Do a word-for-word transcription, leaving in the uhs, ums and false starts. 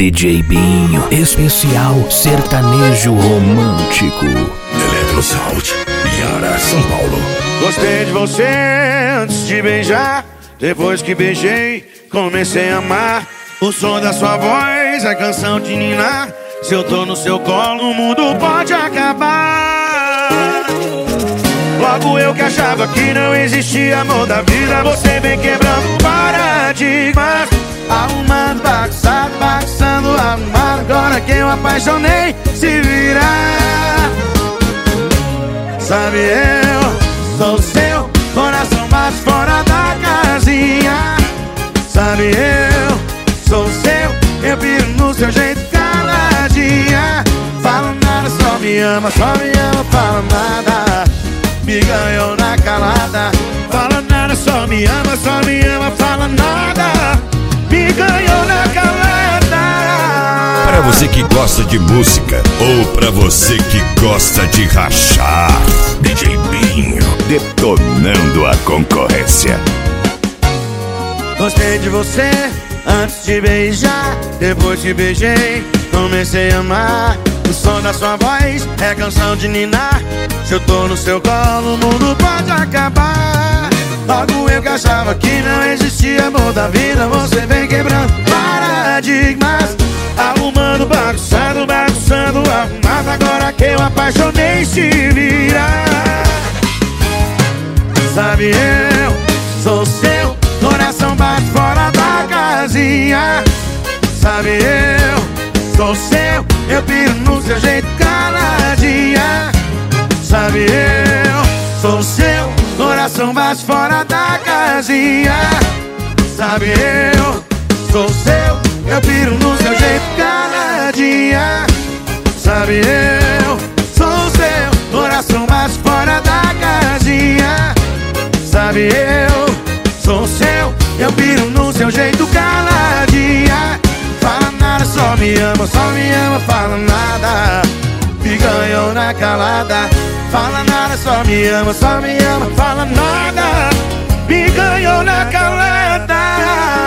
D J Binho, especial sertanejo romântico. Eletrosound, Yara, São Paulo. Gostei de você antes de beijar. Depois que beijei, comecei a amar. O som da sua voz, a canção de ninar. Se eu tô no seu colo, o mundo pode acabar. Logo eu que achava que não existia amor da vida, você vem quebrando paradigmas. Arrumando, bagunçado, bagunçando, arrumado. Agora que eu apaixonei, se virar. Sabe, eu sou seu, coração bate fora da casinha. Sabe, eu sou seu, eu piro no seu jeito caladinha. Fala nada, só me ama, só me ama, fala nada. Me ganhou na calada. Fala nada, só me ama, só me ama, fala nada. Me ganhou na calada. Pra você que gosta de música ou pra você que gosta de rachar, D J Binho detonando a concorrência. Gostei de você antes de beijar. Depois que beijei, comecei a amar. O som da sua voz é canção de ninar. Se eu tô no seu colo, o mundo pode acabar. Logo eu que achava que não existia amor da vida, você vem quebrando paradigmas. Arrumando, bagunçando, bagunçando, arrumado. Agora que eu apaixonei, se vira. Sabe, eu sou seu, coração bate fora da casinha. Sabe, eu sou seu, eu piro no seu jeito caladinha. Sabe, eu sou seu, coração bate fora da casinha. Sabe, eu sou seu, eu piro no seu jeito caladinha. Sabe, eu sou seu, coração bate fora da casinha. Sabe, eu sou seu, eu piro no seu jeito caladinha. Fala nada, só me ama, só me ama, fala nada. Me ganhou na calada. Fala nada, só me ama, só me ama, fala nada. Me ganhou na calada.